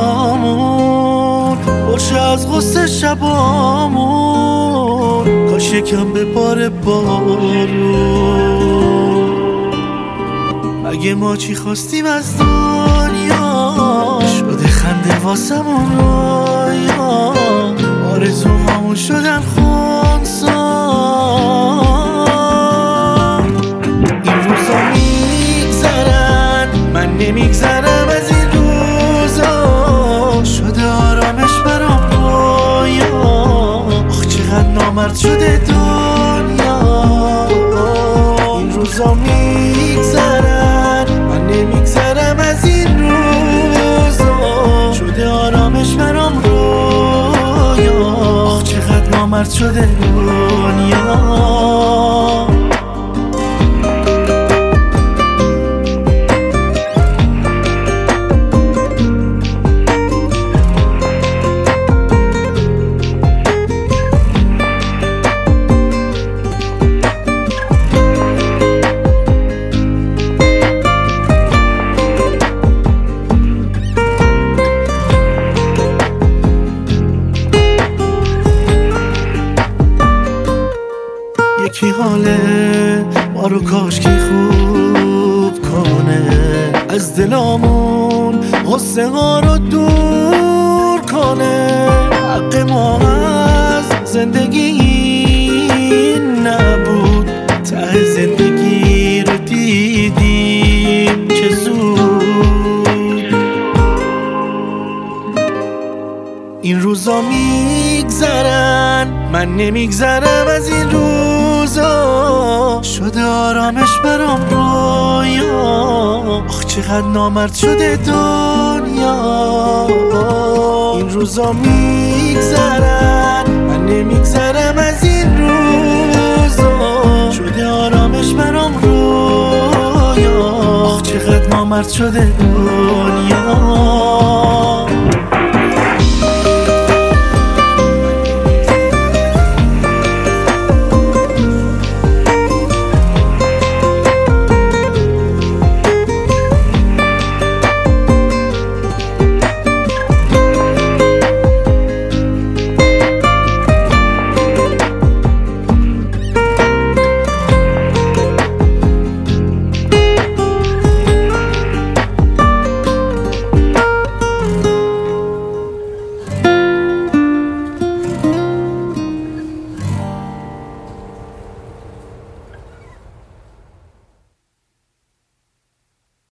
دلامون باشه از غصه شبامون، کاش یکم به بار بارون. مگه ما چی خواستیم از دنیا، شده خنده واسمون رویا، آرزوهامون شدن خونسا. این روزا میگذرن، من نمیگذرم از این روزا، شده آرامش برام رویا. آخ چقدر نامرد شده دنیا. این روزا میگذرن، من نمیگذرم از این روزا، شده آرامش برام رویا. آخ چقدر نامرد شده دنیا. یکی حاله ما رو کاشکی خوب کنه، از دلامون غصه ها رو دور کنه. حق ما از زندگی نبود، ته زندگی رو دیدیم چه زود. این روزا میگذرن، من نمیگذرم از این روزا، شده آرامش برام رویا. آخ چقدر نامرد شده دنیا. این روزا میگذرن، من نمیگذرم از این روزا، شده آرامش برام رویا. آخ چقدر نامرد شده دنیا.